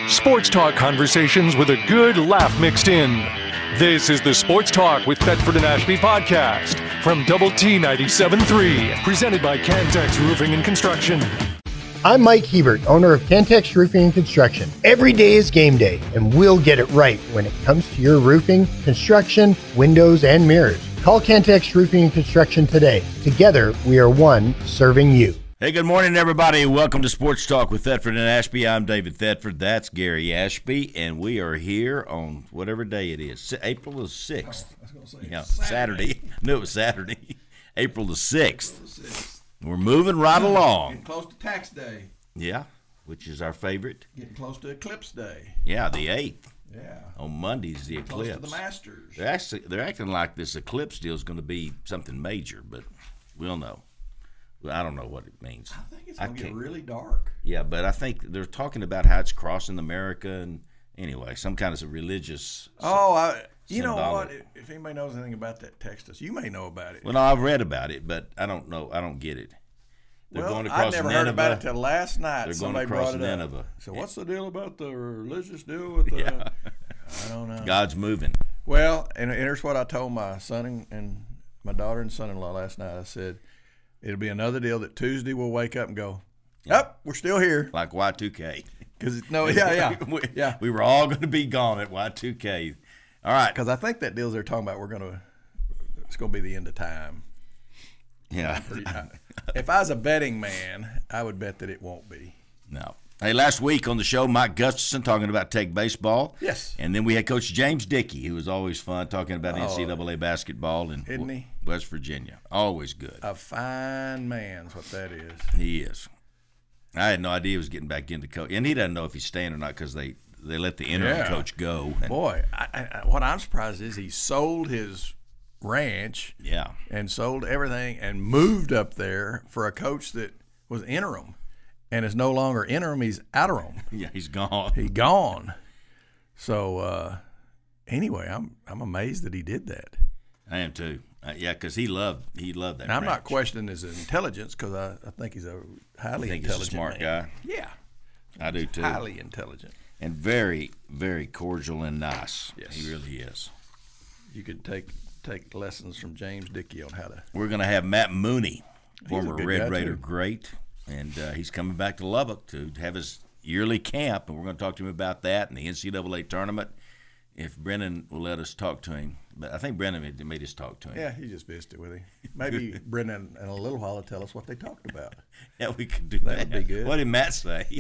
Sports talk conversations with a good laugh mixed in. This is the Sports Talk with Thetford and Ashby podcast from Double T 97.3, presented by Cantex Roofing and Construction. I'm Mike Hebert, owner of Cantex Roofing and Construction. Every day is game day, and we'll get it right when it comes to your roofing, construction, windows, and mirrors. Call Cantex Roofing and Construction today. Together, we are one serving you. Hey, good morning, everybody. Welcome to Sports Talk with Thetford and Ashby. I'm David Thetford. That's Gary Ashby, and we are here on whatever day it is. April the 6th. I was going to say Saturday. No, it was Saturday. April the 6th. We're moving right along. Getting close to tax day. Yeah, which is our favorite. Getting close to eclipse day. Yeah, the 8th. Yeah. On Monday's the eclipse. Close to the Masters. They're acting like this eclipse deal is going to be something major, but we'll know. I don't know what it means. I think it's going to get really dark. Yeah, but I think they're talking about how it's crossing America, and anyway, some kind of religious. You know what? If anybody knows anything about that, text us. You may know about it. Well, no, I've read about it, but I don't know. I don't get it. They're going across I never Nineveh. heard about it till last night. They're Somebody going across brought it Nineveh. up. So what's the deal about the religious deal with the? Yeah. I don't know. God's moving. Well, and here's what I told my son and my daughter and son-in-law last night. I said, it'll be another deal that Tuesday we'll wake up and go, yep, we're still here. Like Y2K. Yeah. We were all going to be gone at Y2K. All right. Because I think that deal they're talking about, it's going to be the end of time. Yeah. If I was a betting man, I would bet that it won't be. No. Hey, last week on the show, Mike Gustafson talking about Tech baseball. Yes. And then we had Coach James Dickey, who was always fun talking about NCAA basketball in West Virginia. Always good. A fine man's what that is. He is. I had no idea he was getting back into coach. And he doesn't know if he's staying or not because they let the interim coach go. Boy, what I'm surprised is he sold his ranch and sold everything and moved up there for a coach that was interim. And is no longer interim, he's outerim. Yeah, he's gone. He's gone. So, anyway, I'm amazed that he did that. I am too. Yeah, because he loved that. And I'm not questioning his intelligence because I think he's a highly intelligent he's a smart guy. Yeah. I do too. Highly intelligent. And very, very cordial and nice. Yes. He really is. You could take lessons from James Dickey on how to. We're going to have Matt Mooney, former Red Raider too. great. And he's coming back to Lubbock to have his yearly camp, and we're going to talk to him about that and the NCAA tournament, if Brennan will let us talk to him. But I think Brennan made us talk to him. Yeah, he just visited with him. Maybe Brennan in a little while will tell us what they talked about. Yeah, we could do that. That would be good. What did Matt say?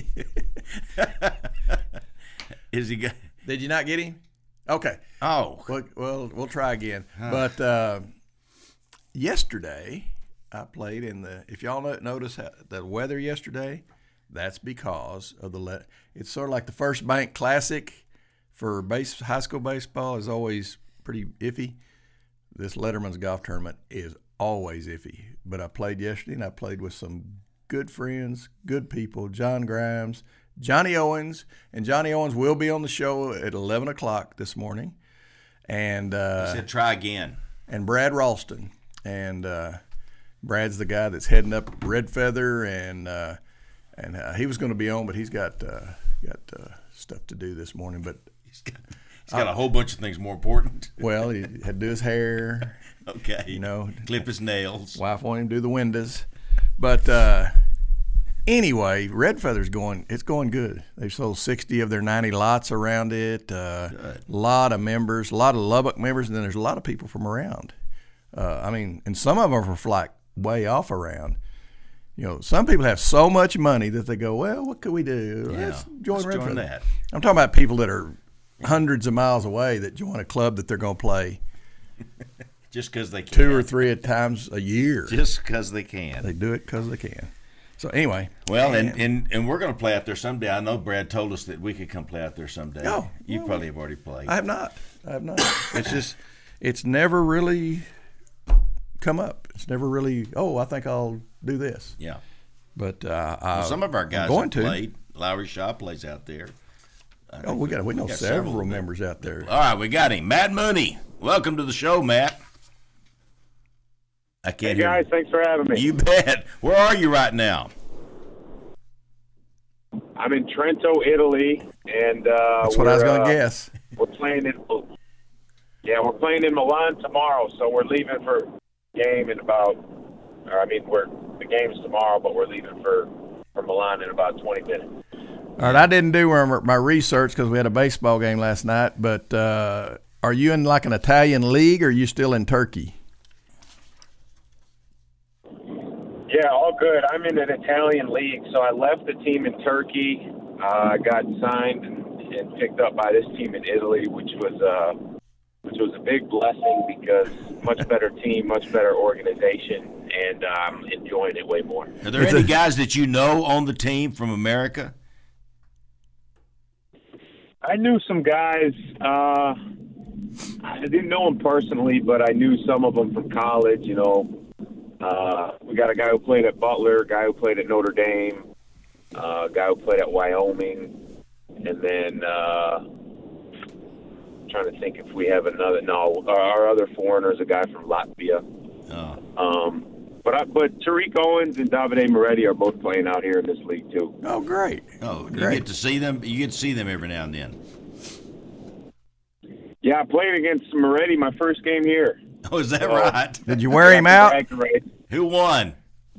Is he good? Did you not get him? Okay. Oh. Well, we'll try again. But yesterday I played in if y'all notice the weather yesterday, that's because of it's sort of like the First Bank Classic for high school baseball is always pretty iffy. This Letterman's golf tournament is always iffy. But I played yesterday, and I played with some good friends, good people, John Grimes, Johnny Owens, and Johnny Owens will be on the show at 11 o'clock this morning. And he said try again. And Brad Ralston. And Brad's the guy that's heading up Red Feather, and he was going to be on, but he's got stuff to do this morning. But he's got a whole bunch of things more important. Well, he had to do his hair. Okay. Clip his nails. Wife wanted him to do the windows. But anyway, Red Feather's going good. They've sold 60 of their 90 lots around it. A lot of members, a lot of Lubbock members, and then there's a lot of people from around. And some of them are like way off around. Some people have so much money that they go, well, what could we do? Let's join Red Feather. That. I'm talking about people that are hundreds of miles away that join a club that they're going to play just because they can. 2 or 3 times a year. Just because they can. They do it because they can. So anyway. Well, and we're going to play out there someday. I know Brad told us that we could come play out there someday. Oh, you probably have already played. I have not. It's never really come up. It's never really, I think I'll do this. Yeah. But some of our guys have played. Lowry Shaw plays out there. We know several members out there. All right, we got him. Matt Mooney. Welcome to the show, Matt. I can't hear guys, thanks for having me. You bet. Where are you right now? I'm in Trento, Italy, and that's what I was going to guess. We're playing we're playing in Milan tomorrow, so we're leaving for game in about. The game's tomorrow, but we're leaving for Milan in about 20 minutes. All right, I didn't do my research because we had a baseball game last night, but are you in like an Italian league, or are you still in Turkey? Yeah, all good. I'm in an Italian league, so I left the team in Turkey. I got signed and picked up by this team in Italy, which was a big blessing because much better team, much better organization, and I'm enjoying it way more. Are there any guys that you know on the team from America? I knew some guys. I didn't know them personally, but I knew some of them from college. You know, we got a guy who played at Butler, a guy who played at Notre Dame, a guy who played at Wyoming, and then trying to think if we have another. No, our other foreigner is a guy from Latvia. But Tariq Owens and Davide Moretti are both playing out here in this league too. Oh, great! Oh, great. You get to see them. You get to see them every now and then. Yeah, I played against Moretti my first game here. Oh, is that right? Did you wear him out? Who won?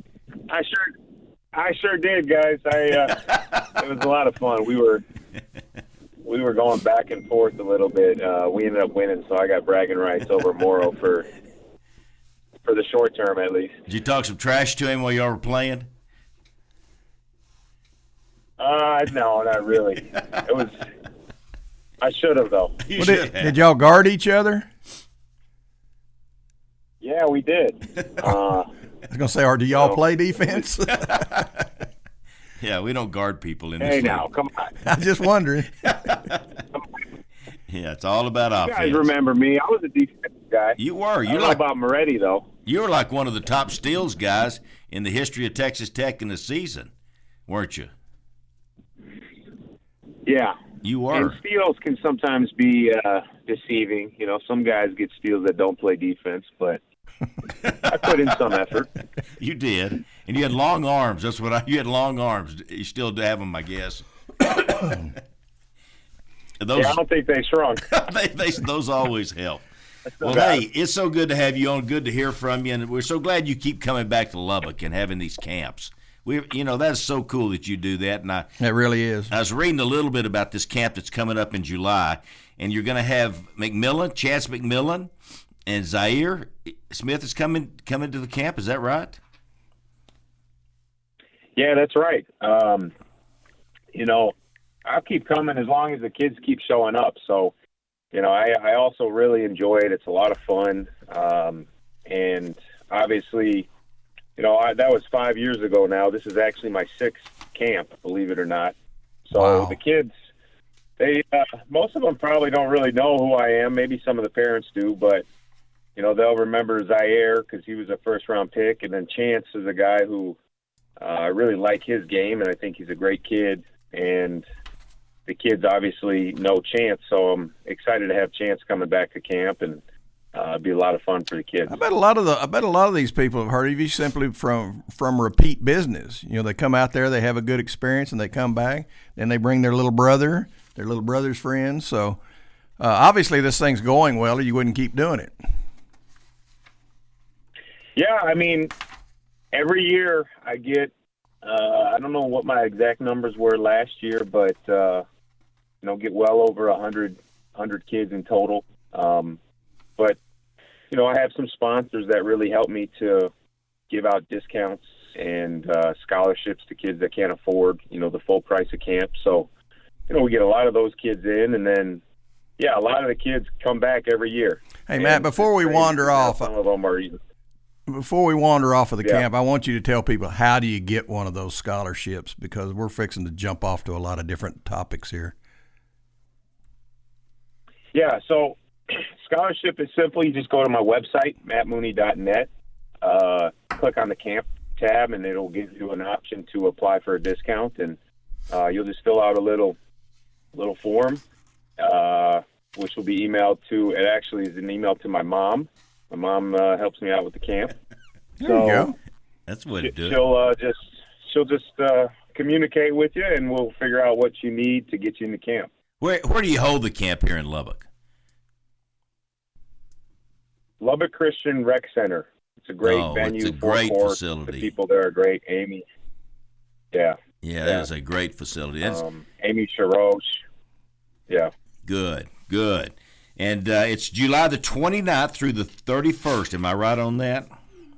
I sure did, guys. It was a lot of fun. We were going back and forth a little bit. We ended up winning, so I got bragging rights over Morrow for the short term, at least. Did you talk some trash to him while y'all were playing? No, not really. I should have, though. Did y'all guard each other? Yeah, we did. I was going to say, or do y'all play defense? Yeah, we don't guard people in this Hey, league. now, come on. I'm just wondering. Yeah, it's all about offense. You guys remember me. I was a defensive guy. You were. I don't know about Moretti, though. You were like one of the top steals guys in the history of Texas Tech in the season, weren't you? Yeah. You were. And steals can sometimes be deceiving. You know, some guys get steals that don't play defense, but I put in some effort. You did. And you had long arms. You had long arms. You still have them, I guess. Those, I don't think they shrunk. those always help. Well, hey, it's so good to have you on. Good to hear from you, and we're so glad you keep coming back to Lubbock and having these camps. That's so cool that you do that. And it really is. I was reading a little bit about this camp that's coming up in July, and you're going to have Chance McMillan, and Zaire Smith is coming to the camp. Is that right? Yeah, that's right. I'll keep coming as long as the kids keep showing up. So, I also really enjoy it. It's a lot of fun. And obviously, that was 5 years ago now. This is actually my sixth camp, believe it or not. So wow. The kids, most of them probably don't really know who I am. Maybe some of the parents do, but, they'll remember Zaire because he was a first-round pick. And then Chance is a guy who I really like his game, and I think he's a great kid. And the kids obviously know Chance, so I'm excited to have Chance coming back to camp, and it'd be a lot of fun for the kids. I bet a lot of these people have heard of you simply from repeat business. They come out there, they have a good experience, and they come back, then they bring their little brother's friends. So obviously this thing's going well, or you wouldn't keep doing it. Yeah, I mean, every year I get. I don't know what my exact numbers were last year, but get well over 100 kids in total. But I have some sponsors that really help me to give out discounts and scholarships to kids that can't afford the full price of camp. So we get a lot of those kids in, and then a lot of the kids come back every year. Hey, Matt, before we wander off, some of them are even. Before we wander off of the camp, I want you to tell people, how do you get one of those scholarships? Because we're fixing to jump off to a lot of different topics here. Yeah, so scholarship is simple. You just go to my website, mattmooney.net, click on the camp tab, and it'll give you an option to apply for a discount. And you'll just fill out a little form, which will be emailed to, it actually is an email to my mom. My mom helps me out with the camp. There you go. That's the way to do it. She'll just communicate with you, and we'll figure out what you need to get you into camp. Where do you hold the camp here in Lubbock? Lubbock Christian Rec Center. It's a great venue. It's a great facility. The people there are great. Amy. Yeah. Yeah, that is a great facility. Amy Sharosh. Yeah. Good. And it's July the 29th through the 31st. Am I right on that?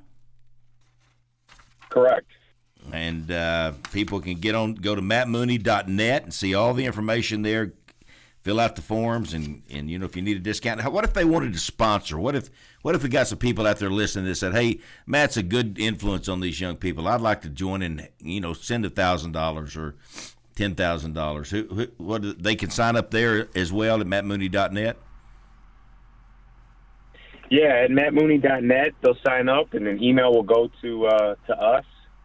Correct. And people can go to mattmooney.net and see all the information there. Fill out the forms, and if you need a discount. What if they wanted to sponsor? What if we got some people out there listening that said, "Hey, Matt's a good influence on these young people. I'd like to join and send $1,000 or $10,000." What they can sign up there as well at mattmooney.net. Yeah, at mattmooney.net, they'll sign up, and an email will go to us.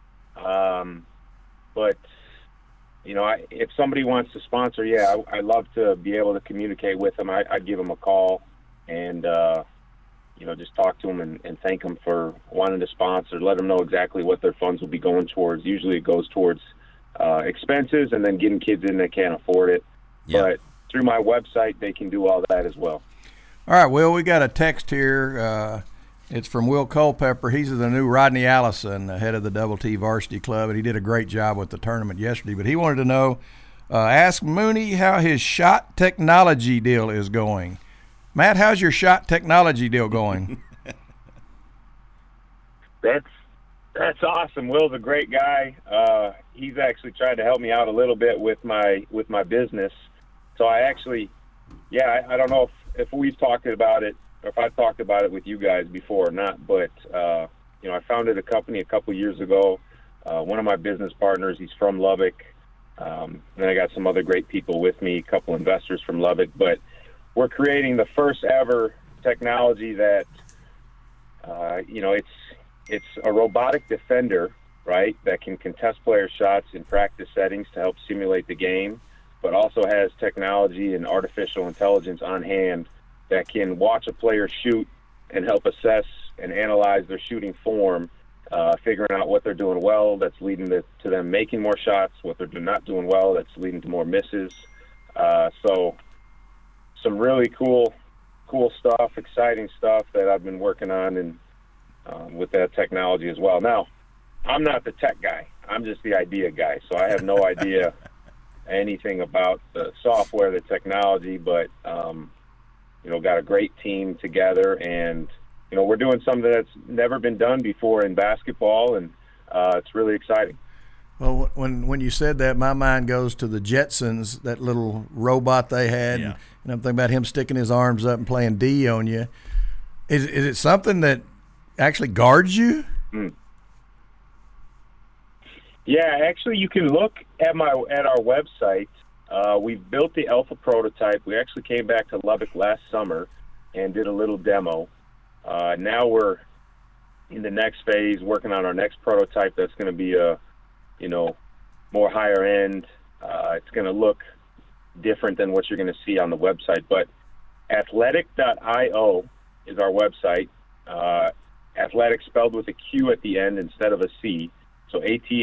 But if somebody wants to sponsor, I'd love to be able to communicate with them. I'd give them a call and, just talk to them and thank them for wanting to sponsor, let them know exactly what their funds will be going towards. Usually it goes towards expenses and then getting kids in that can't afford it. Yeah. But through my website, they can do all that as well. All right, Will, we got a text here. It's from Will Culpepper. He's the new Rodney Allison, head of the Double T Varsity Club, and he did a great job with the tournament yesterday. But he wanted to know, ask Mooney how his shot technology deal is going. Matt, how's your shot technology deal going? That's awesome. Will's a great guy. He's actually tried to help me out a little bit with my business. So I actually, I don't know if we've talked about it, or if I've talked about it with you guys before or not, but, I founded a company a couple years ago. One of my business partners, he's from Lubbock. And I got some other great people with me, a couple investors from Lubbock. But we're creating the first ever technology that, it's a robotic defender, right, that can contest player shots in practice settings to help simulate the game, but also has technology and artificial intelligence on hand that can watch a player shoot and help assess and analyze their shooting form, figuring out what they're doing well that's leading to them making more shots, what they're not doing well that's leading to more misses. So some really cool stuff, exciting stuff that I've been working on and with that technology as well. Now, I'm not the tech guy. I'm just the idea guy, so I have no idea anything about the software, the technology, but got a great team together, and we're doing something that's never been done before in basketball, and it's really exciting. Well, when you said that, my mind goes to the Jetsons, that little robot they had, and I'm thinking about him sticking his arms up and playing D on you. Is it something that actually guards you? Yeah, actually, you can look at our website. We've built the alpha prototype. We actually came back to Lubbock last summer and did a little demo. Now we're in the next phase, working on our next prototype. That's going to be more higher end. It's going to look different than what you're going to see on the website. But athletic.io is our website. Athletic spelled with a Q at the end instead of a C. So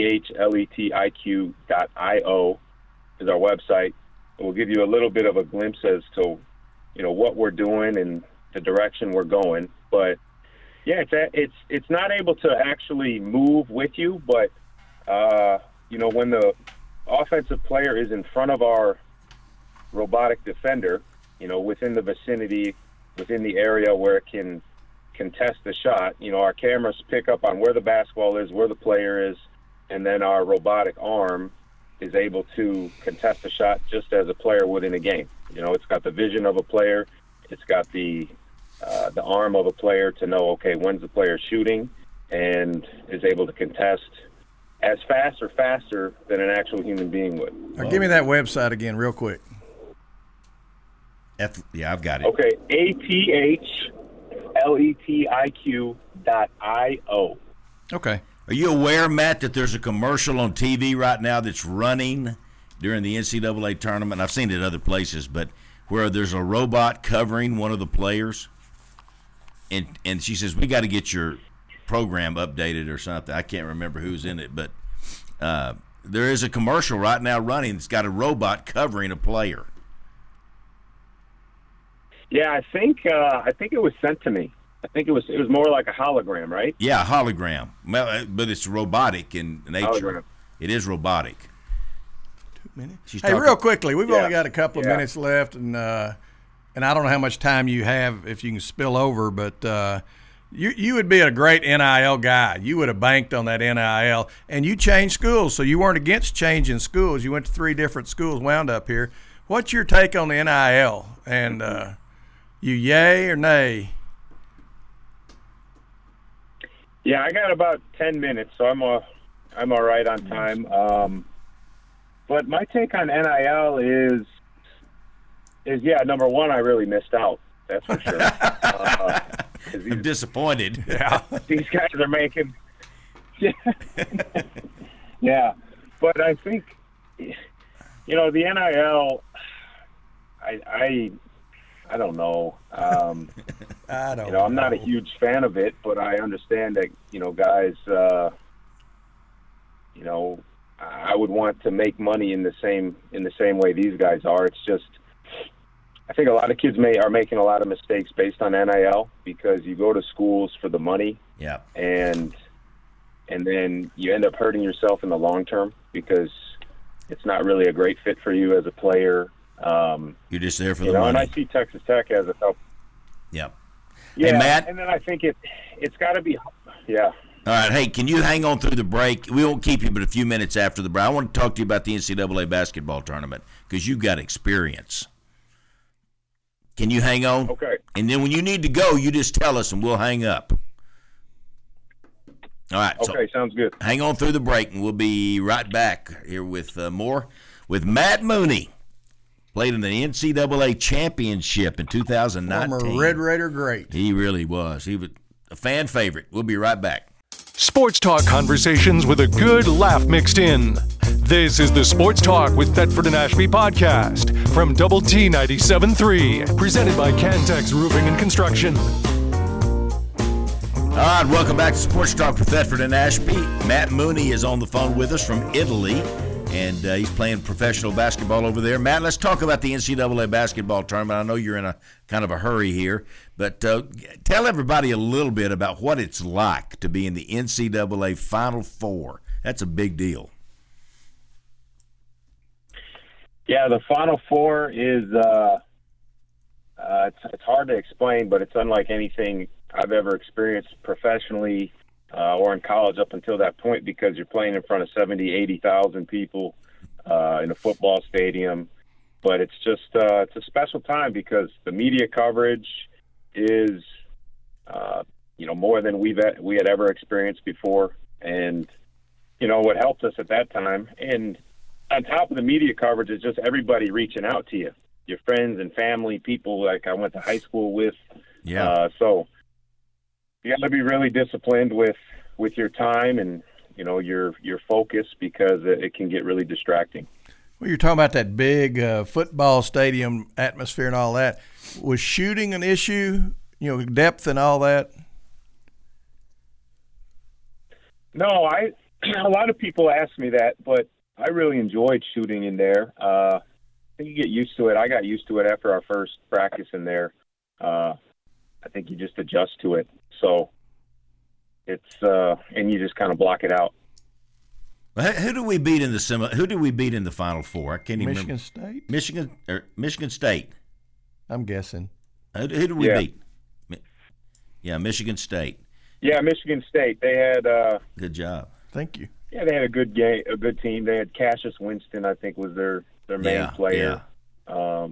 athletic.io is our website. We'll give you a little bit of a glimpse as to, what we're doing and the direction we're going. But yeah, it's not able to actually move with you, but when the offensive player is in front of our robotic defender, within the vicinity, within the area where it can contest the shot, our cameras pick up on where the basketball is, where the player is, and then our robotic arm is able to contest the shot just as a player would in a game. It's got the vision of a player, it's got the arm of a player to know, okay, when's the player shooting, and is able to contest as fast or faster than an actual human being would. Now, give me that website again real quick. Yeah, I've got it. Okay, athletic.io. Okay. Are you aware, Matt, that there's a commercial on TV right now that's running during the NCAA tournament? I've seen it other places, but where there's a robot covering one of the players, and she says, we got to get your program updated or something. I can't remember who's in it, but there is a commercial right now running that's got a robot covering a player. Yeah, I think it was sent to me. I think it was more like a hologram, right? Yeah, hologram. Well, but it's robotic in nature. Hologram. It is robotic. 2 minutes. She's Hey, talking- real quickly, we've Yeah. only got a couple of Yeah. minutes left, and I don't know how much time you have if you can spill over, but you would be a great NIL guy. You would have banked on that NIL, and you changed schools, so you weren't against changing schools. You went to 3 different schools, wound up here. What's your take on the NIL? And you yay or nay? Yeah, I got about 10 minutes, so I'm all right on time. But my take on NIL is yeah, number one, I really missed out. That's for sure. 'Cause I'm disappointed. Yeah. these guys are making. Yeah, but I think the NIL. I don't know. I don't I'm not a huge fan of it, but I understand that guys. I would want to make money in the same way these guys are. It's just, I think a lot of kids are making a lot of mistakes based on NIL because you go to schools for the money, Yeah. and then you end up hurting yourself in the long term because it's not really a great fit for you as a player. You're just there for the And I money. see Texas Tech as a help. Yeah. Yeah, Hey, Matt? and then I think it's got to be, yeah. All right, hey, can you hang on through the break? We won't keep you but a few minutes after the break. I want to talk to you about the NCAA basketball tournament because you've got experience. Can you hang on? Okay. And then when you need to go, you just tell us and we'll hang up. All right, Okay, sounds good. so hang on through the break and we'll be right back here with more with Matt Mooney. Played in the NCAA championship in 2019. Former Red Raider great. He really was. He was a fan favorite. We'll be right back. Sports talk conversations with a good laugh mixed in. This is the Sports Talk with Thetford and Ashby podcast from Double T 97.3, presented by Cantex Roofing and Construction. All right, welcome back to Sports Talk with Thetford and Ashby. Matt Mooney is on the phone with us from Italy, and he's playing professional basketball over there. Matt, let's talk about the NCAA basketball tournament. I know you're in a kind of a hurry here, but tell everybody a little bit about what it's like to be in the NCAA Final Four. That's a big deal. Yeah, the Final Four is it's hard to explain, but it's unlike anything I've ever experienced professionally or in college up until that point because you're playing in front of 70, 80,000 people in a football stadium. But it's just it's a special time because the media coverage is more than we had ever experienced before, and what helped us at that time. And on top of the media coverage is just everybody reaching out to you, your friends and family, people like I went to high school with. Yeah. So you got to be really disciplined with your time and your focus because it can get really distracting. Well, you're talking about that big football stadium atmosphere and all that. Was shooting an issue? Depth and all that. No, a lot of people ask me that, but I really enjoyed shooting in there. I think you get used to it. I got used to it after our first practice in there. I think you just adjust to it. So it's and you just kind of block it out. Well, who do we beat in the Who do we beat in the Final Four? I can't even Michigan remember. State? Michigan State. I'm guessing. Who did we Yeah. beat? Yeah, Michigan State. Yeah, Michigan State. They had Good job. Thank you. they had a good game, a good team. They had Cassius Winston, I think, was their main player. A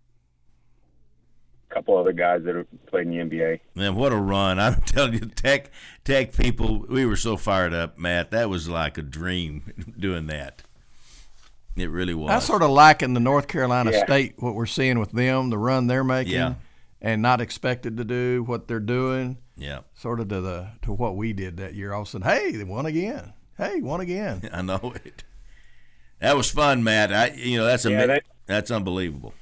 couple other guys that have played in the NBA. Man, what a run. I'm telling you, Tech people, we were so fired up, Matt. That was like a dream doing that. It really was. I sort of liken the North Carolina Yeah. State, what we're seeing with them, the run they're making, Yeah. and not expected to do what they're doing, Yeah, sort of to what we did that year. All of a sudden, hey, they won again. Hey, won again. I know it. That was fun, Matt. That's unbelievable.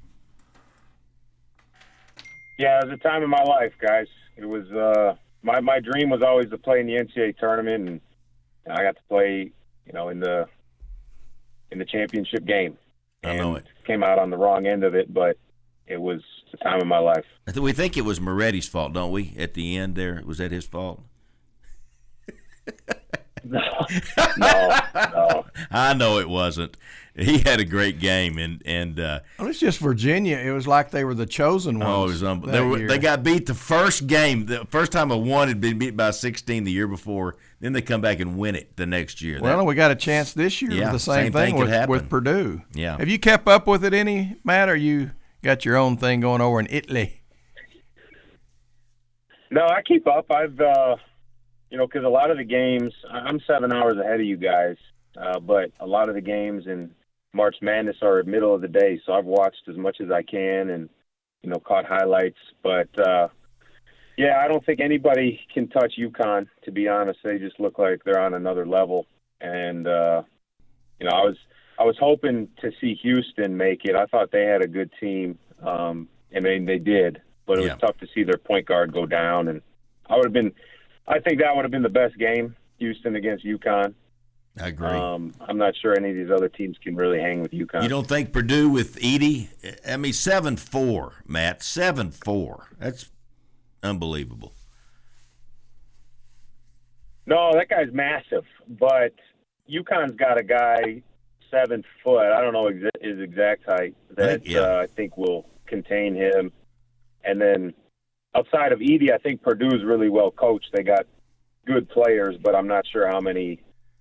Yeah, it was a time in my life, guys. It was my dream was always to play in the NCAA tournament, and I got to play, in the in the championship game. I know it. Came out on the wrong end of it, but it was the time of my life. We think it was Moretti's fault, don't we? At the end there, was that his fault? No. I know it wasn't. He had a great game, and Well, it's just Virginia. It was like they were the chosen ones. it was unbelievable. They got beat the first game. The first time a one had been beat by 16 the year before. Then they come back and win it the next year. Well, we got a chance this year Yeah, with the same same thing thing could happen. with Purdue. Yeah. Have you kept up with it any, Matt, or you got your own thing going over in Italy? No, I keep up. I've, because a lot of the games, I'm 7 hours ahead of you guys, but a lot of the games in March Madness are middle of the day, so I've watched as much as I can and, caught highlights. But, I don't think anybody can touch UConn, to be honest. They just look like they're on another level. And, I was hoping to see Houston make it. I thought they had a good team. They did, but it was tough to see their point guard go down. And I think that would have been the best game, Houston against UConn. I agree. I'm not sure any of these other teams can really hang with UConn. You don't think Purdue with Edey? 7-4, Matt. 7-4. That's unbelievable. No, that guy's massive, but UConn's got a guy 7 foot. I don't know his exact height that I think will contain him. And then outside of Edey, I think Purdue's really well coached. They got good players, but I'm not sure how many.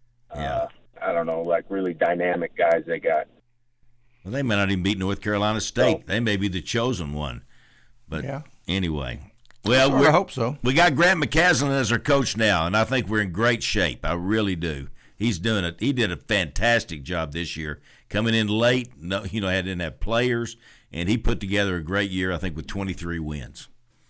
Really dynamic guys they got. Well, they may not even beat North Carolina State. They may be the chosen one. But anyway. Well, I hope so. We got Grant McCasland as our coach now, and I think we're in great shape. I really do. He's doing it. He did a fantastic job this year, coming in late. Didn't have players, and he put together a great year. I think with 23 wins.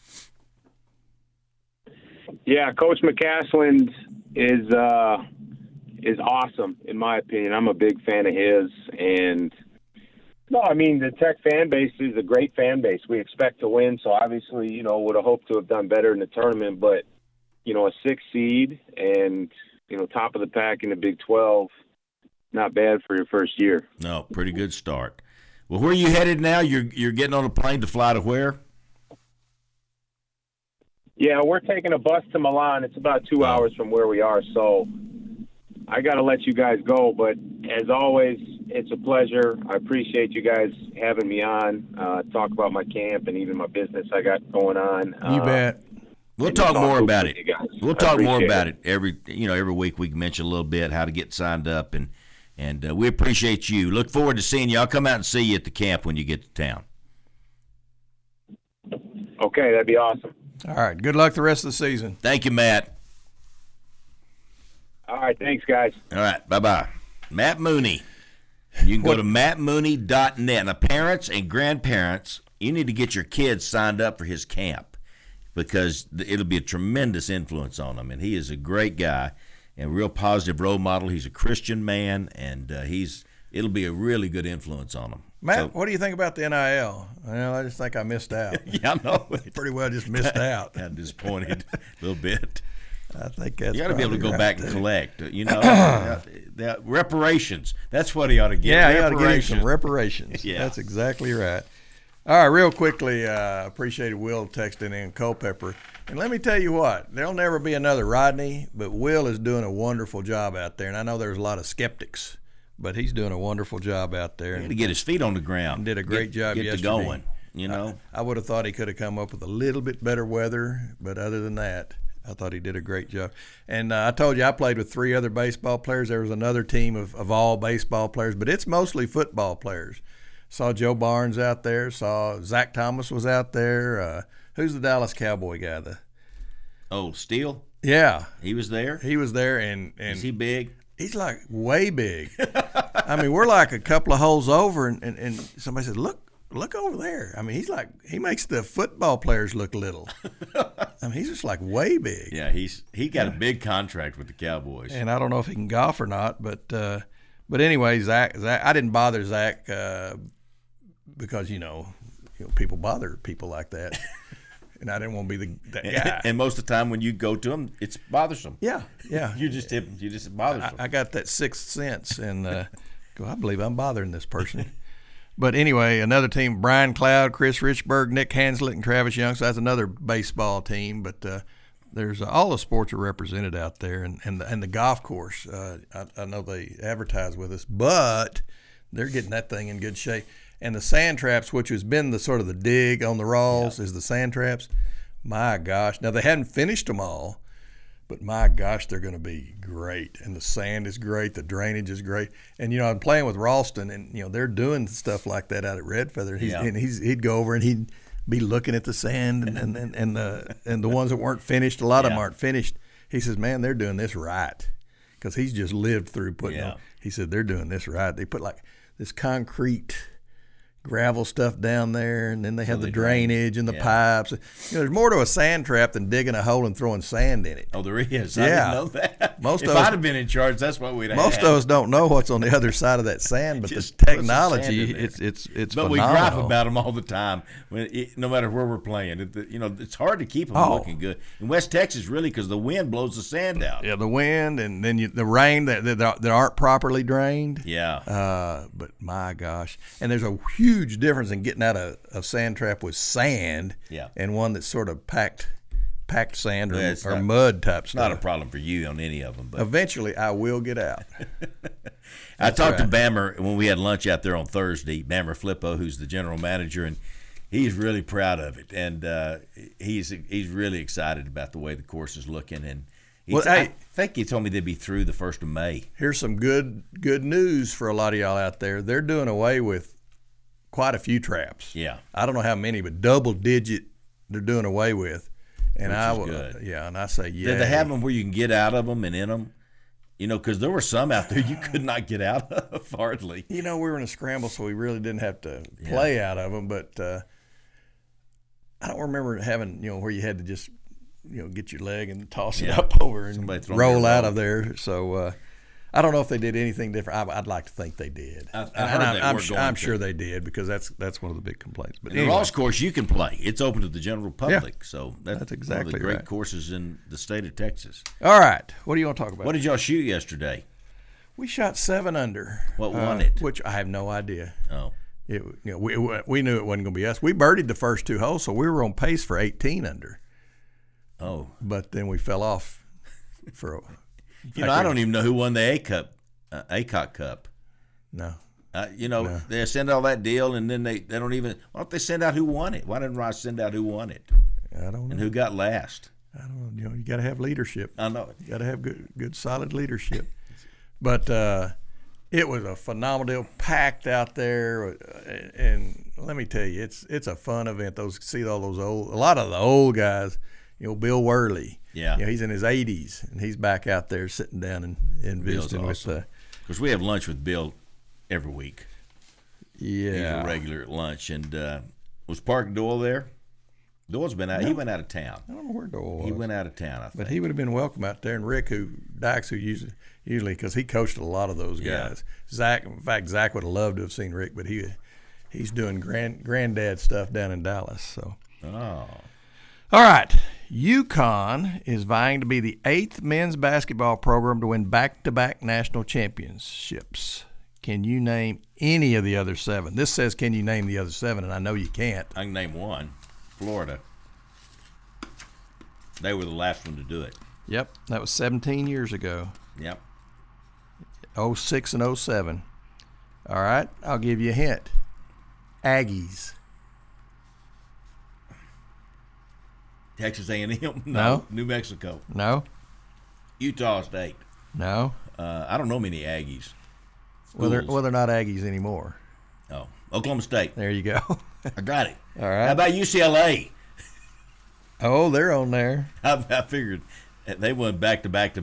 Yeah, Coach McCasland is awesome in my opinion. I'm a big fan of his, and the Tech fan base is a great fan base. We expect to win, so obviously, would have hoped to have done better in the tournament, but a 6 seed and top of the pack in the Big 12, not bad for your first year. No, pretty good start. Well, where are you headed now? You're getting on a plane to fly to where? Yeah, we're taking a bus to Milan. It's about 2 hours from where we are, so I got to let you guys go. But as always, it's a pleasure. I appreciate you guys having me on, talk about my camp and even my business I got going on. You bet. We'll talk more about it. We'll talk more about it. Every week we can mention a little bit how to get signed up, and we appreciate you. Look forward to seeing you. I'll come out and see you at the camp when you get to town. Okay, that'd be awesome. All right. Good luck the rest of the season. Thank you, Matt. All right, thanks, guys. All right, bye-bye. Matt Mooney. You can go to mattmooney.net. Now, parents and grandparents, you need to get your kids signed up for his camp because it'll be a tremendous influence on them. And he is a great guy and a real positive role model. He's a Christian man, and it'll be a really good influence on him. Matt, what do you think about the NIL? Well, I just think I missed out. Yeah, I know. Pretty well just missed out. I'm disappointed a little bit. I think that's you got to be able to go right back too. and collect. The reparations. That's what he ought to get. Yeah, he ought to get him some reparations. Yeah. That's exactly right. All right, real quickly, appreciated Will texting in Culpeper. And let me tell you what, there'll never be another Rodney, but Will is doing a wonderful job out there. And I know there's a lot of skeptics, but he's doing a wonderful job out there. He had to get his feet on the ground. And did a great job get yesterday. to going, I would have thought he could have come up with a little bit better weather, but other than that, I thought he did a great job. And I told you I played with 3 other baseball players. There was another team of all baseball players, but it's mostly football players. Saw Joe Barnes out there. Saw Zach Thomas was out there. Who's the Dallas Cowboy guy? Steele? Yeah. He was there? He was there. And is he big? He's like way big. I mean, we're like a couple of holes over, and somebody said, Look over there. I mean, he makes the football players look little. I mean, he's just like way big. Yeah, he got a big contract with the Cowboys. And I don't know if he can golf or not, but anyway, Zach, I didn't bother Zach because people bother people like that, and I didn't want to be that guy. And most of the time when you go to them, it's bothersome. Yeah. You just bothersome. I got that sixth sense, and I believe I'm bothering this person. But anyway, another team, Brian Cloud, Chris Richburg, Nick Hanslick, and Travis Young. So that's another baseball team. But there's all the sports are represented out there. And the golf course, I know they advertise with us, but they're getting that thing in good shape. And the sand traps, which has been the sort of the dig on the Rawls, is the sand traps. My gosh. Now, they hadn't finished them all. But my gosh, they're going to be great. And the sand is great. The drainage is great. And, I'm playing with Ralston, and, they're doing stuff like that out at Red Feather. And he'd go over and he'd be looking at the sand and the ones that weren't finished. A lot of them aren't finished. He says, man, they're doing this right. Because he's just lived through putting them. He said, they're doing this right. They put like this concrete gravel stuff down there, and then they have the drainage and the pipes. There's more to a sand trap than digging a hole and throwing sand in it. Oh, there is. I didn't know that. If I'd have been in charge, that's what we'd have. Most of us don't know what's on the other side of that sand, but the technology, it's but phenomenal. We gripe about them all the time, no matter where we're playing. It's hard to keep them looking good. In West Texas, really, because the wind blows the sand out. Yeah, the wind, and then the rain that aren't properly drained. Yeah. But my gosh. And there's a huge difference in getting out a sand trap with sand and one that's sort of packed sand or mud type stuff. Not a problem for you on any of them. But eventually, I will get out. I talked to Bammer when we had lunch out there on Thursday, Bammer Flippo, who's the general manager, and he's really proud of it. And he's really excited about the way the course is looking. And I think he told me they'd be through the 1st of May. Here's some good news for a lot of y'all out there. They're doing away with quite a few traps. Yeah. I don't know how many, but double digit they're doing away with. And which is good. And I say, yeah. Did they have them where you can get out of them and in them? Because there were some out there you could not get out of hardly. We were in a scramble, so we really didn't have to play out of them. But I don't remember having, where you had to just, get your leg and toss it up over and roll out of there. So I don't know if they did anything different. I'd like to think they did. I'm sure they did, because that's one of the big complaints. But anyway. The Ross course you can play. It's open to the general public. So that's exactly one of the great courses in the state of Texas. All right. What do you want to talk about? What did y'all shoot yesterday? We shot 7 under. What won it? Which I have no idea. Oh. We knew it wasn't going to be us. We birdied the first 2 holes, so we were on pace for 18 under. Oh. But then we fell off for I don't even know who won the ACOT Cup. No. No. They send all that deal, and then they don't even. Why don't they send out who won it? Why didn't Ross send out who won it? I don't know. And who got last? I don't know. You got to have leadership. I know. You got to have good, solid leadership. But it was a phenomenal deal, packed out there, and let me tell you, it's a fun event. See all those a lot of the old guys. Bill Worley. Yeah. He's in his 80s, and he's back out there sitting down and visiting awesome. Because we have lunch with Bill every week. Yeah. He's a regular at lunch. And was Park Doyle there? Doyle's been out. No. He went out of town. I don't know where Doyle was. He went out of town, I think. But he would have been welcome out there. And Rick Dykes, who usually, because he coached a lot of those guys. Zach would have loved to have seen Rick, but he's doing granddad stuff down in Dallas. So. Oh. All right. UConn is vying to be the 8th men's basketball program to win back-to-back national championships. Can you name any of the other 7? This says, can you name the other 7, and I know you can't. I can name one. Florida. They were the last one to do it. Yep. That was 17 years ago. Yep. 06 and 07. All right. I'll give you a hint. Aggies. Texas A&M? No. New Mexico? No. Utah State? No. I don't know many Aggies. Well, they're not Aggies anymore. Oh. Oklahoma State. There you go. I got it. All right. How about UCLA? Oh, they're on there. I figured they went back to back.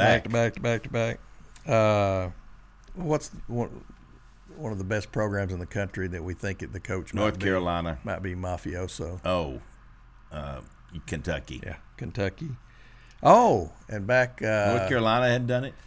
What's one of the best programs in the country that we think the coach North Carolina might be mafioso? Oh. Kentucky. Yeah, Kentucky. Oh, and back North Carolina had done it.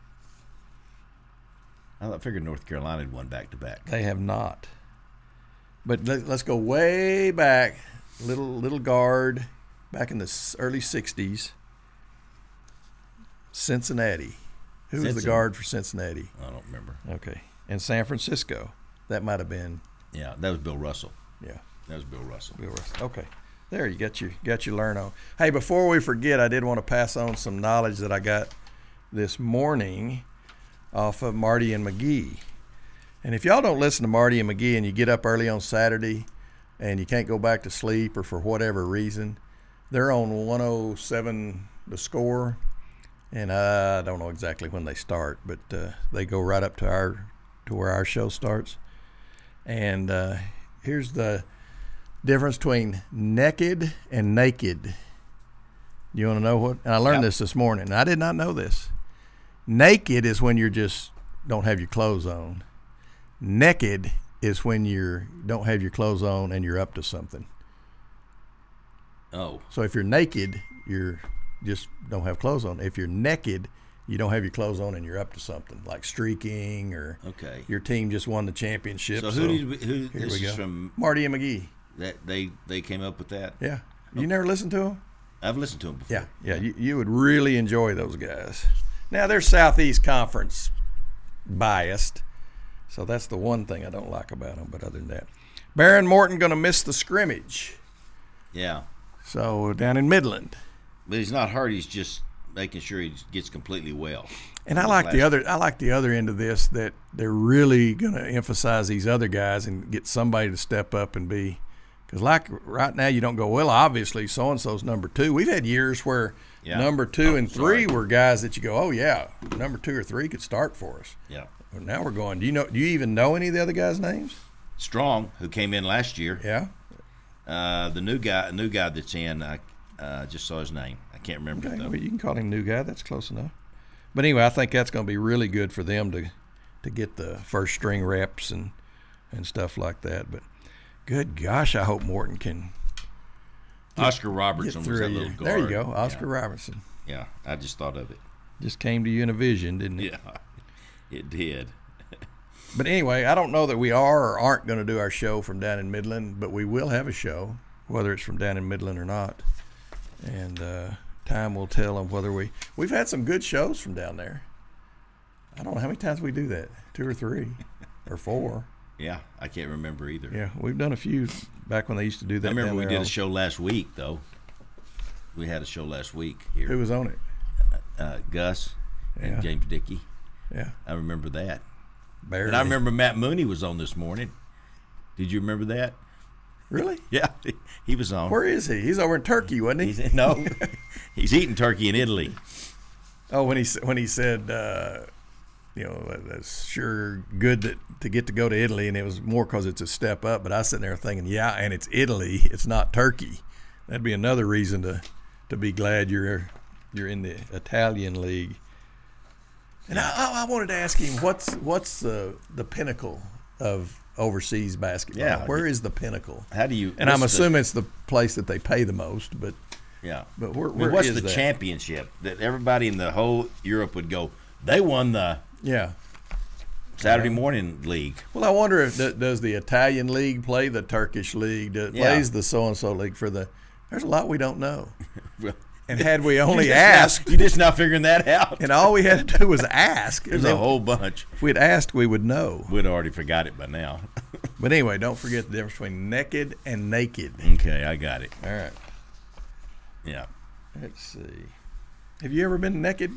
I figured North Carolina had won back-to-back. They have not. But let's go way back, little guard, back in the early 60s. Cincinnati. Who was the guard for Cincinnati? I don't remember. Okay. and San Francisco. That might have been. Yeah, that was Bill Russell. Yeah, that was Bill Russell. Bill Russell. Okay, there you got your learn on. Hey, before we forget, I did want to pass on some knowledge that I got this morning off of Marty and McGee. And if y'all don't listen to Marty and McGee and you get up early on Saturday and you can't go back to sleep or for whatever reason, they're on 107 The Score, and I don't know exactly when they start, but they go right up to where our show starts. And here's the difference between naked and naked. You want to know what? And I learned this morning. I did not know this. Naked is when you just don't have your clothes on. Naked is when you don't have your clothes on and you're up to something. Oh. So if you're naked, you're just don't have clothes on. If you're naked, you don't have your clothes on and you're up to something, like streaking or your team just won the championship. So here this we go. Is from Marty and McGee. That they came up with that? Yeah. You never listened to them? I've listened to them before. Yeah. You would really enjoy those guys. Now, they're Southeast Conference biased, so that's the one thing I don't like about them. But other than that, Baron Morton going to miss the scrimmage. Yeah. So down in Midland. But he's not hurt. He's just making sure he gets completely well. And I like the other end of this, that they're really going to emphasize these other guys and get somebody to step up and be. Because like right now, you don't go, well, obviously so-and-so's number 2. We've had years where number 2 and 3 were guys that you go, oh, yeah, number 2 or 3 could start for us. Yeah. Well, now we're going, do you even know any of the other guys' names? Strong, who came in last year. Yeah. The new guy that's in, I just saw his name. I can't remember it, though. Well, you can call him new guy. That's close enough. But anyway, I think that's going to be really good for them to get the first string reps and stuff like that. But good gosh, I hope Morton can. Oscar Robertson was that little guard. There you go, Oscar Robertson. Yeah, I just thought of it. Just came to you in a vision, didn't it? Yeah, it did. But anyway, I don't know that we are or aren't going to do our show from down in Midland, but we will have a show, whether it's from down in Midland or not. And time will tell on whether we've had some good shows from down there. I don't know how many times we do that, 2 or 3 or 4. Yeah, I can't remember either. Yeah, we've done a few back when they used to do that. I remember we did a show last week, though. We had a show last week here. Who was on it? Gus and James Dickey. Yeah. I remember that. Barely. And I remember Matt Mooney was on this morning. Did you remember that? Really? Yeah, he was on. Where is he? He's over in Turkey, wasn't he? No, he's eating turkey in Italy. Oh, when he said, that's sure good to get to go to Italy, and it was more because it's a step up. But I was sitting there thinking, yeah, and it's Italy, it's not Turkey. That'd be another reason to be glad you're in the Italian league. And I wanted to ask him, what's the pinnacle of overseas basketball? Yeah, where is the pinnacle? How do you? And I'm assuming it's the place that they pay the most, but yeah. But where what's is the that? championship that everybody in the whole Europe would go? They won the Saturday morning league. Well, I wonder if does the Italian league play the Turkish league? Plays the so and so league for the? There's a lot we don't know. Well, and had we only asked, you're just not figuring that out. And all we had to do was ask. There's a whole bunch. If we'd asked, we would know. We'd already forgot it by now. But anyway, don't forget the difference between naked and naked. Okay, I got it. All right. Yeah. Let's see. Have you ever been naked?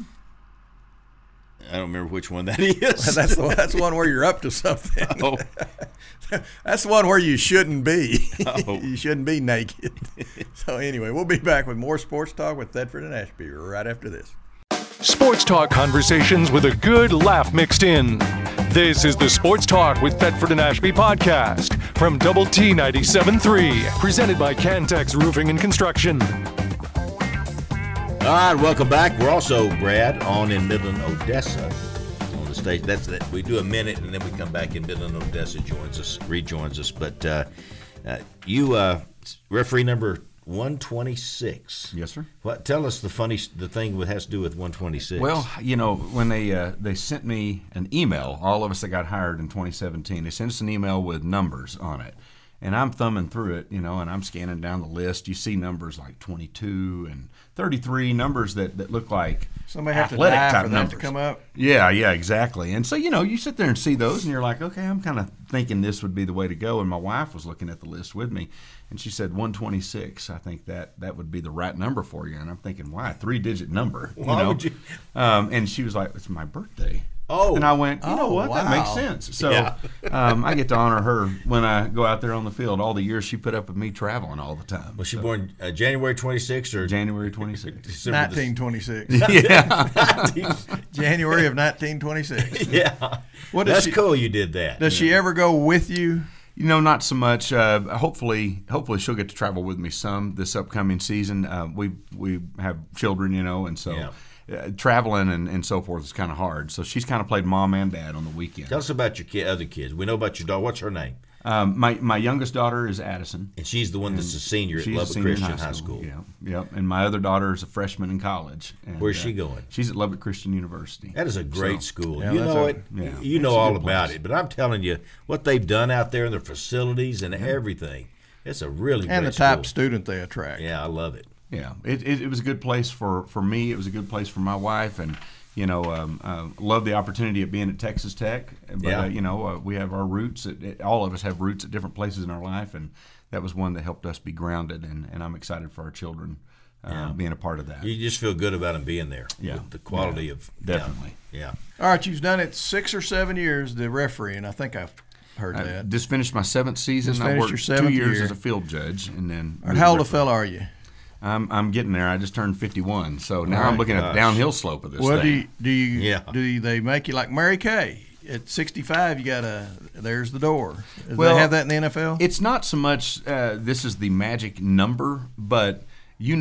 I don't remember which one that is. That's one where you're up to something. Oh. That's one where you shouldn't be. Oh. You shouldn't be naked. So anyway, we'll be back with more sports talk with Thedford and Ashby right after this. Sports talk conversations with a good laugh mixed in. This is the Sports Talk with Thedford and Ashby podcast from Double T 97.3, presented by Cantex Roofing and Construction. All right, welcome back. We're also, Brad, on in Midland, Odessa on the stage. That's it. We do a minute, and then we come back in Midland, Odessa rejoins us. But you, referee number 126. Yes, sir. Tell us the thing that has to do with 126. Well, when they sent me an email, all of us that got hired in 2017, they sent us an email with numbers on it. And I'm thumbing through it, and I'm scanning down the list. You see numbers like 22 and 33, numbers that look like somebody have athletic to die type for numbers that to come up. Yeah, exactly. And so, you sit there and see those, and you're like, okay, I'm kind of thinking this would be the way to go. And my wife was looking at the list with me, and she said 126. I think that would be the right number for you. And I'm thinking, why, a 3-digit number? Why would you? And she was like, it's my birthday. Oh. And I went, you know what? wow. That makes sense. So I get to honor her when I go out there on the field. All the years she put up with me traveling all the time. Was she born January 26th or January 26th? December 1926. Yeah. January of 1926. Yeah. What does That's she, cool you did that. Does she ever go with you? Not so much. Hopefully she'll get to travel with me some this upcoming season. We have children, and so. Yeah. Traveling and so forth is kind of hard. So she's kind of played mom and dad on the weekend. Tell us about your other kids. We know about your daughter. What's her name? My youngest daughter is Addison. And she's the one that's a senior at She's a Lubbock senior in Christian High School. Yeah. And my other daughter is a freshman in college. And, Where's she going? She's at Lubbock Christian University. That is a great school. Yeah, You that's know a- it. yeah, You it's know a all good about place. it. But I'm telling you, what they've done out there in their facilities and everything, it's a really And great the type school. of student they attract. Yeah, I love it. Yeah, it was a good place for me. It was a good place for my wife, and love the opportunity of being at Texas Tech. But Yeah. we have our roots. All of us have roots at different places in our life, and that was one that helped us be grounded. And I'm excited for our children being a part of that. You just feel good about them being there. Yeah. With the quality of Definitely. Yeah. All right, you've done it 6 or 7 years, the referee, and I think I've heard I that. just finished my 7th season. Just I finished worked your 2 7th years year. as a field judge, and then All right, how old a fella are you? I'm getting there. I just turned 51, so now All I'm right. looking at the downhill slope of this Well, thing. Yeah. do they make you like Mary Kay? At 65, you gotta. There's the door. Do Well, they have that in the NFL? It's not so much this is the magic number, but you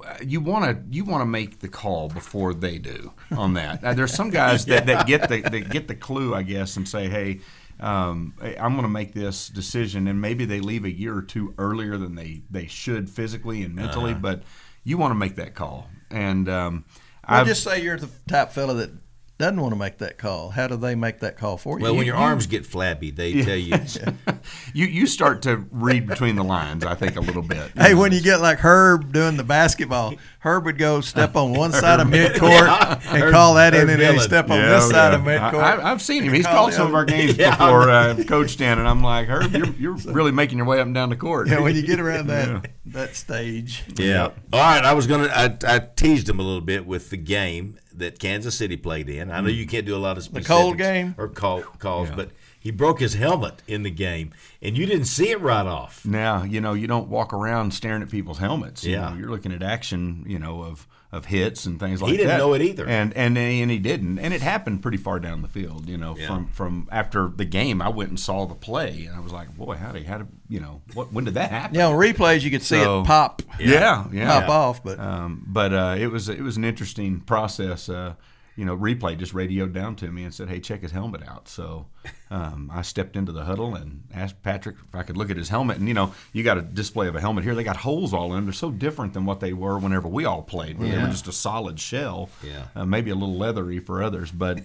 want to make the call before they do on that. There's some guys that get the clue, I guess, and say, hey. I'm going to make this decision, and maybe they leave a year or two earlier than they should physically and mentally, but you want to make that call. And Just say you're the type fella that doesn't want to make that call. How do they make that call for you? Well, when your arms get flabby, they tell you. you start to read between the lines, I think, a little bit. Hey, when you get like Herb doing the basketball, Herb would go step on one side of midcourt and call that in, and then he'd step on this side of midcourt. I've seen him. He's called some of our games before, Coach Stan, and I'm like, Herb, you're really making your way up and down the court. Yeah, when you get around that stage. Yeah. All right. I teased him a little bit with the game that Kansas City played in. I know you can't do a lot of specifics. cold game? Or calls, but he broke his helmet in the game, and you didn't see it right off. Now, you don't walk around staring at people's helmets. Yeah. You're looking at action, of hits and things like that. He didn't know it either. And he didn't. And it happened pretty far down the field, from after the game. I went and saw the play, and I was like, boy, how did when did that happen? Yeah, on replays you could see it pop. Pop off, but it was an interesting process. Replay just radioed down to me and said, hey, check his helmet out. So I stepped into the huddle and asked Patrick if I could look at his helmet. And, you got a display of a helmet here. They got holes all in them. They're so different than what they were whenever we all played. They were just a solid shell, maybe a little leathery for others. But,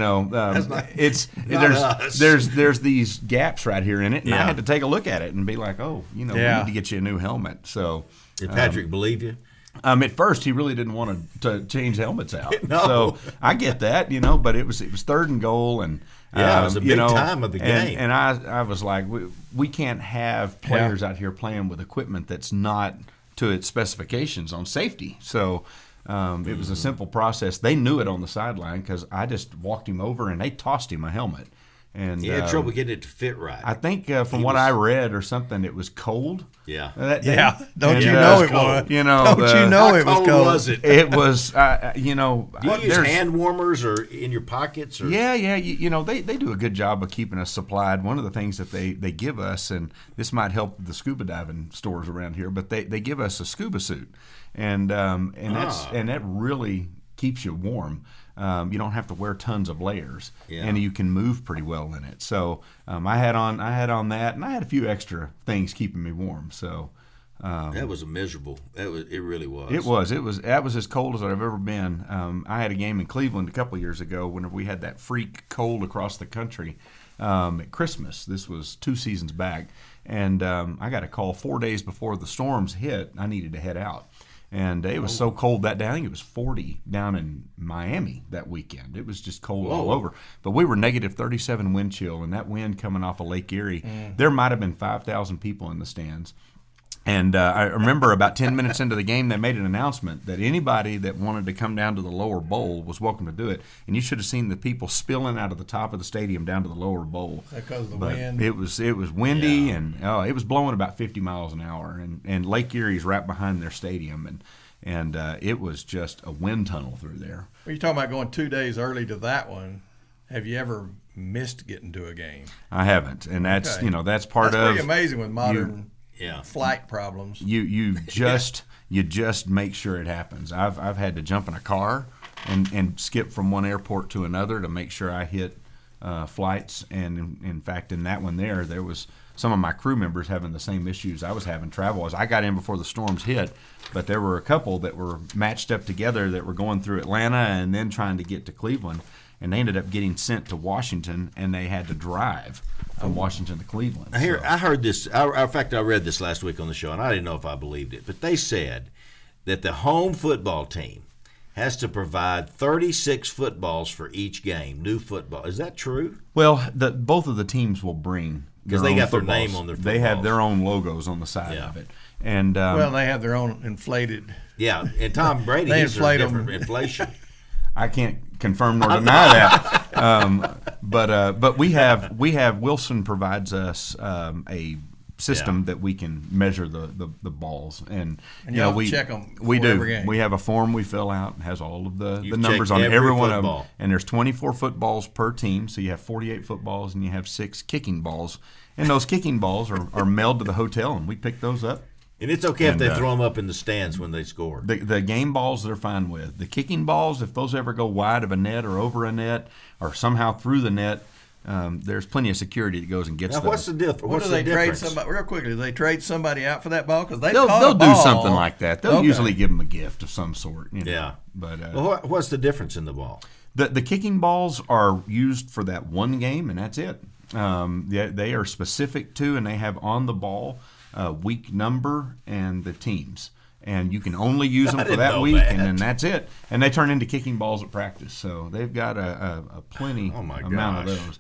there's these gaps right here in it. And I had to take a look at it and be like, we need to get you a new helmet. So Did Patrick believe you? At first, he really didn't want to change helmets out. No. So I get that, but it was 3rd and goal, and it was a big time of the game. And I was like, we can't have players out here playing with equipment that's not to its specifications on safety. So it was a simple process. They knew it on the sideline because I just walked him over and they tossed him a helmet. And He had trouble getting it to fit right. I think from what I read or something, it was cold. Yeah. That day. Don't And, you know it cold. was? You know, Don't you know How it was cold cold? was it? It was, Do you use hand warmers or in your pockets? Or? Yeah. They do a good job of keeping us supplied. One of the things that they give us, and this might help the scuba diving stores around here, but they give us a scuba suit, and that really keeps you warm. You don't have to wear tons of layers, and you can move pretty well in it. So I had on that, and I had a few extra things keeping me warm. So that was miserable. It really was. That was as cold as I've ever been. I had a game in Cleveland a couple of years ago whenever we had that freak cold across the country. at Christmas. This was 2 seasons back. And I got a call 4 days before the storms hit. I needed to head out. And it was so cold that day. I think it was 40 down in Miami that weekend. It was just cold all over. But we were negative 37 wind chill, and that wind coming off of Lake Erie, there might have been 5,000 people in the stands. And I remember about 10 minutes into the game, they made an announcement that anybody that wanted to come down to the lower bowl was welcome to do it. And you should have seen the people spilling out of the top of the stadium down to the lower bowl. Because of the wind? It was windy, and it was blowing about 50 miles an hour. And Lake Erie's right behind their stadium, and it was just a wind tunnel through there. Well, you're talking about going 2 days early to that one. Have you ever missed getting to a game? I haven't, and that's that's part that's of. Pretty amazing with modern flight problems. You just make sure it happens. I've had to jump in a car and skip from one airport to another to make sure I hit flights. And in fact, in that one there was some of my crew members having the same issues I was having travel-wise. I got in before the storms hit, but there were a couple that were matched up together that were going through Atlanta and then trying to get to Cleveland. And they ended up getting sent to Washington, and they had to drive from Washington to Cleveland. I heard this. In fact, I read this last week on the show, and I didn't know if I believed it. But they said that the home football team has to provide 36 footballs for each game, new football. Is that true? Well, both of the teams will bring because they got their name on their footballs. They have their own logos on the side of it. And they have their own inflated. Yeah, and Tom Brady has a different inflation. I can't confirm nor deny that. But we have Wilson provides us a system that we can measure the balls, and we check them. We do. Every game. We have a form we fill out. It has all of the numbers on every one of them. And there's 24 footballs per team, so you have 48 footballs, and you have 6 kicking balls. And those kicking balls are mailed to the hotel, and we pick those up. And it's okay if they throw them up in the stands when they score. The game balls they're fine with. The kicking balls, if those ever go wide of a net or over a net or somehow through the net, there's plenty of security that goes and gets those. What's the difference? What do they trade somebody real quickly? Do they trade somebody out for that ball? Because they'll do something like that. They'll usually give them a gift of some sort. Yeah. But what's the difference in the ball? The kicking balls are used for that one game, and that's it. They are specific to, and they have on the ball week number and the teams, and you can only use them for that week, and then that's it. And they turn into kicking balls at practice, so they've got a plenty amount of those.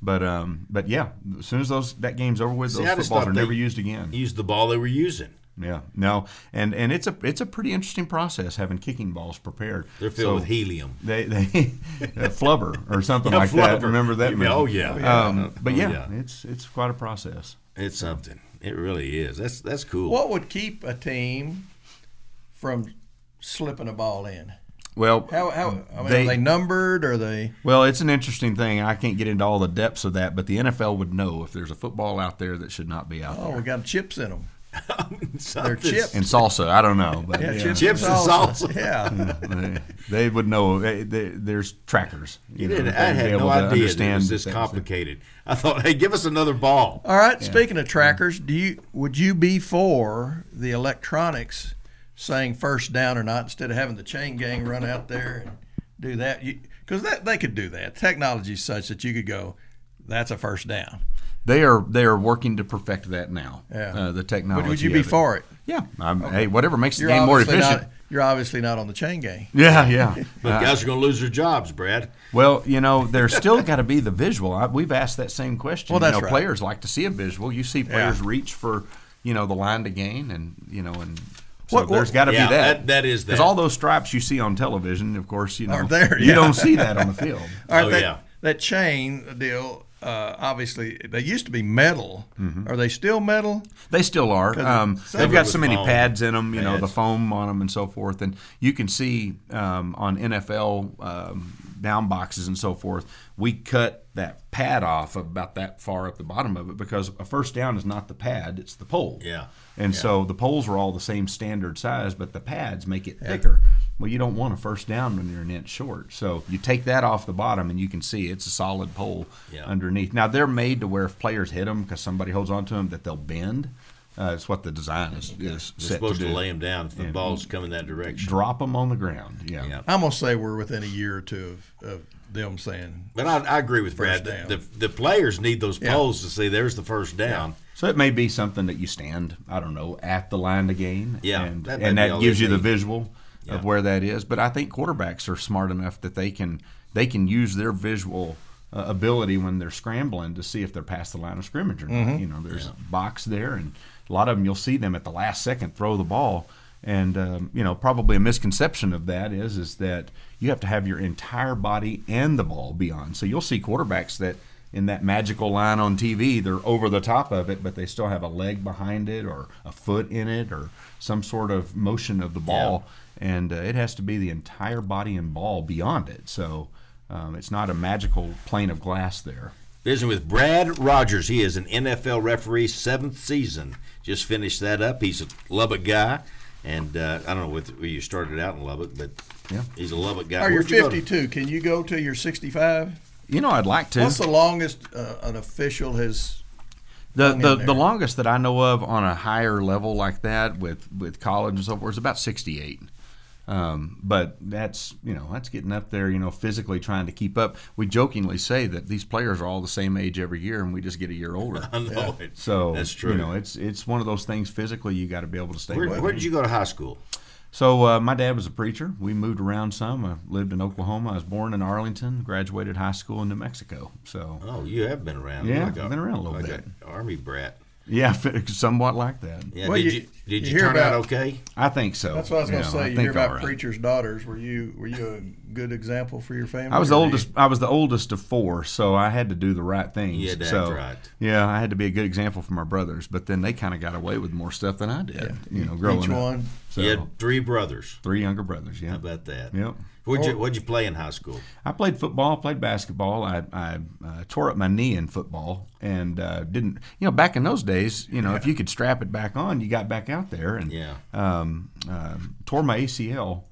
But yeah, as soon as that game's over with, those footballs are never used again. Use the ball they were using. Yeah, no, and it's a pretty interesting process having kicking balls prepared. They're filled with helium. They flubber or something like that. Remember that? Oh yeah. But it's quite a process. It's something. It really is. That's cool. What would keep a team from slipping a ball in? Well, are they numbered? Or they? Well, it's an interesting thing. I can't get into all the depths of that, but the NFL would know if there's a football out there that should not be out there. Oh, we got chips in them. They're chips and salsa. I don't know, but chips and salsa. Yeah, they would know. There's trackers. I had no idea that it was this complicated. I thought, hey, give us another ball. All right. Yeah. Speaking of trackers, would you be for the electronics saying first down or not instead of having the chain gang run out there and do that? Because they could do that. Technology is such that you could go, that's a first down. They are working to perfect that now. Yeah. The technology. But would you be for it? Yeah. Hey, whatever makes the game more efficient. You're obviously not on the chain gang. Yeah. But guys are going to lose their jobs, Brad. Well, there's still got to be the visual. We've asked that same question. Well, that's right. Players like to see a visual. You see players reach for, the line to gain, and so there's got to be that. That is that. Because all those stripes you see on television, of course, are there. You don't see that on the field. All right, that chain deal. Obviously, they used to be metal. Mm-hmm. Are they still metal? They still are. They've got so many pads in them, the foam on them and so forth. And you can see on NFL down boxes and so forth, we cut that pad off about that far up the bottom of it because a first down is not the pad, it's the pole. Yeah. And so the poles are all the same standard size, but the pads make it thicker. Well, you don't want a first down when you're an inch short. So you take that off the bottom, and you can see it's a solid pole underneath. Now, they're made to where if players hit them because somebody holds on to them, that they'll bend. It's what the design is They're set supposed to do. Lay them down if the ball's coming that direction. Drop them on the ground. Yeah. I'm going to say we're within a year or two of them saying. But I agree with Brad. First down. The players need those Yeah. polls to see there's the first down. So it may be something that you stand, I don't know, at the line to gain. Yeah, and that may be that all gives they you the need. visual Yeah. of where that is. But I think quarterbacks are smart enough that they can use their visual ability when they're scrambling to see if they're past the line of scrimmage or not. You know, there's a box there, and a lot of them you'll see them at the last second throw the ball. And you know, probably a misconception of that is that you have to have your entire body and the ball be on. So you'll see quarterbacks that in that magical line on TV, they're over the top of it, but they still have a leg behind it or a foot in it or some sort of motion of the ball. And it has to be the entire body and ball beyond it. So it's not a magical plane of glass there. Visiting with Brad Rogers. He is an NFL referee, 7th season. Just finished that up. He's a Lubbock guy. And I don't know where you started out in Lubbock, but he's a Lubbock guy. Oh, you're Where'd you go to- 52. Can you go to your 65? You know, I'd like to. What's the longest an official has The hung in there? longest that I know of on a higher level like that with college and so forth is about 68. But that's getting up there, physically trying to keep up. We jokingly say that these players are all the same age every year, and we just get a year older. I know it. So That's true. It's one of those things. Physically, you got to be able to stay. Where did you go to high school? So my dad was a preacher. We moved around some. I lived in Oklahoma. I was born in Arlington. Graduated high school in New Mexico. So Oh, you have been around. Yeah, Like I've been around a little like bit. an Army brat. yeah, somewhat like that. Yeah. Well, did you you hear turn out about- okay? I think so. That's what I was going to say. I You think hear about all right. preachers' daughters. Were you a good example for your family? I was the or were oldest. I was the oldest of 4, so I had to do the right things. You had to act so, right. Yeah, I had to be a good example for my brothers. But then they kind of got away with more stuff than I did. Growing Each up. one. So, You had 3 brothers. 3 younger brothers. Yeah. How about that? Yep. What'd you play in high school? I played football, played basketball. I tore up my knee in football and didn't. Back in those days, if you could strap it back on, you got back out there. And tore my ACL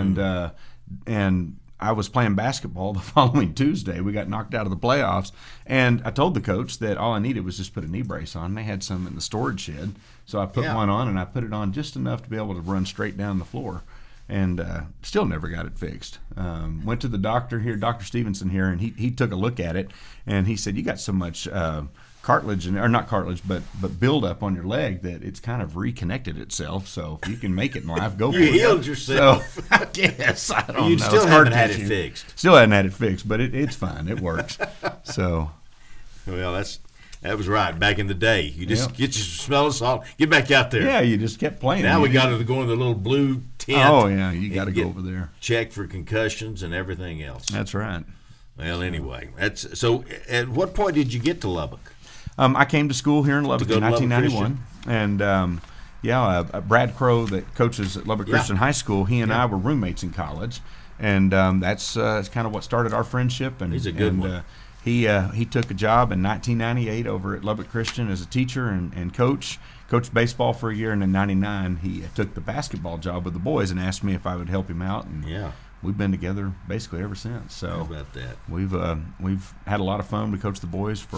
and I was playing basketball the following Tuesday. We got knocked out of the playoffs, and I told the coach that all I needed was just put a knee brace on. They had some in the storage shed, so I put one on, and I put it on just enough to be able to run straight down the floor. And still never got it fixed. Went to the doctor here, Dr. Stevenson here, and he took a look at it, and he said, you got so much cartilage, or not cartilage, but build up on your leg that it's kind of reconnected itself. So if you can make it in life, go for You it. healed yourself. So, I guess, I don't You know. still It's hard haven't to had it teach you. fixed. Still hadn't had it fixed, but it's fine. It works. So, Well, that was right. Back in the day, you just Yeah. get your smell of salt, get back out there. yeah, you just kept playing. Now You we got didn't- to go in the little blue tent. Oh, yeah, you got to and go get over there. checked for concussions and everything else. That's right. Well, anyway, that's so. At what point did you get to Lubbock? I came to school here in Lubbock go in to Lubbock 1991, and Brad Crow that coaches at Lubbock Yeah. Christian High School, he and I were roommates in college, and that's kind of what started our friendship. And He's a good one. He took a job in 1998 over at Lubbock Christian as a teacher and coached baseball for a year, and in '99 he took the basketball job with the boys and asked me if I would help him out. And Yeah. we've been together basically ever since. So How about that? we've had a lot of fun. We coached the boys for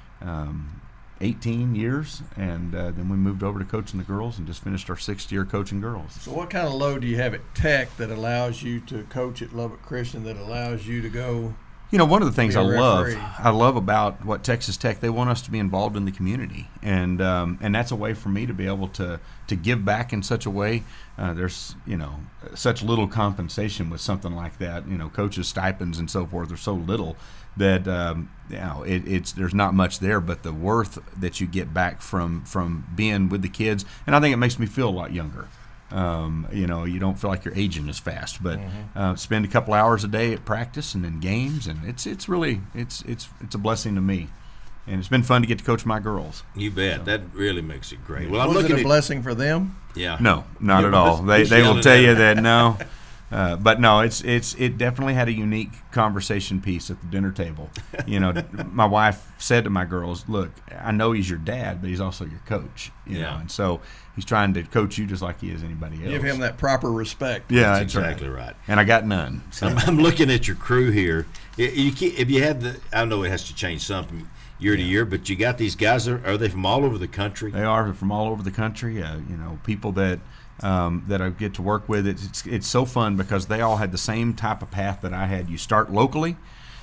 18 years, and then we moved over to coaching the girls and just finished our 6th year coaching girls. So what kind of load do you have at Tech that allows you to coach at Lubbock Christian, that allows you to go? One of the things Be a I referee. love about what Texas Tech, they want us to be involved in the community, and that's a way for me to be able to give back in such a way. There's such little compensation with something like that. Coaches' stipends and so forth are so little that there's not much there, but the worth that you get back from being with the kids, and I think it makes me feel a lot younger. You don't feel like you're aging as fast, but spend a couple hours a day at practice and then games, and it's really a blessing to me, and it's been fun to get to coach my girls. You bet. That really makes it great. Well, I'm Was it looking a at blessing for them? yeah. No, not Yeah, at all. but They he's will yelling tell at you her. that no. But no, it definitely had a unique conversation piece at the dinner table. My wife said to my girls, "Look, I know he's your dad, but he's also your coach. Yeah. And so he's trying to coach you just like he is anybody else. Give him that proper respect. Yeah, That's that's exactly right. And I got none. So. I'm looking at your crew here. If you had I know it has to change some year to year, but you got these guys. Are they from all over the country? They are from all over the country. People that I get to work with. It's so fun because they all had the same type of path that I had. You start locally,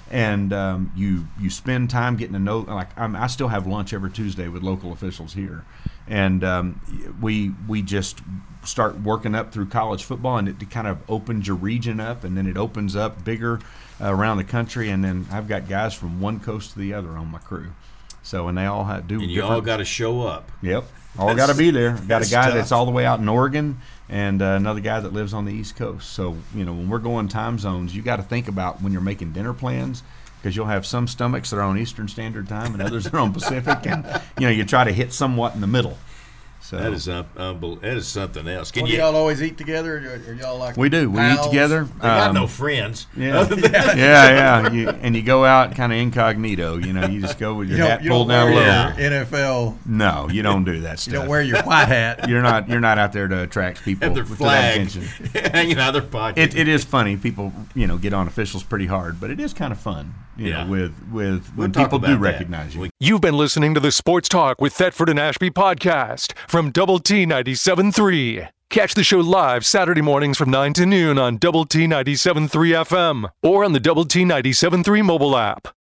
And you spend time getting to know. Like I still have lunch every Tuesday with local officials here, and we just start working up through college football, and it kind of opens your region up, and then it opens up bigger around the country. And then I've got guys from one coast to the other on my crew, so and they all do. And you all got to show up. Yep, all got to be there. Got a guy tough. that's all the way out in Oregon, and another guy that lives on the East Coast. So when we're going time zones, you got to think about when you're making dinner plans, because you'll have some stomachs that are on Eastern Standard Time and others that are on Pacific, and you try to hit somewhat in the middle. So That is unbelievable. That is something else. Do y'all always eat together, or y'all like we do. We pals? eat together. They got no friends. Yeah, yeah. You go out kind of incognito. You just go with your hat pulled down low. NFL. No, you don't do that stuff. You don't wear your white hat. You're not out there to attract people Have their with flag attention. hanging out of their pocket. It is funny. People get on officials pretty hard, but it is kind of fun. With when people do recognize you. You've been listening to the Sports Talk with Thetford and Ashby podcast from Double T 97.3. Catch the show live Saturday mornings from 9 to noon on Double T 97.3 FM or on the Double T 97.3 mobile app.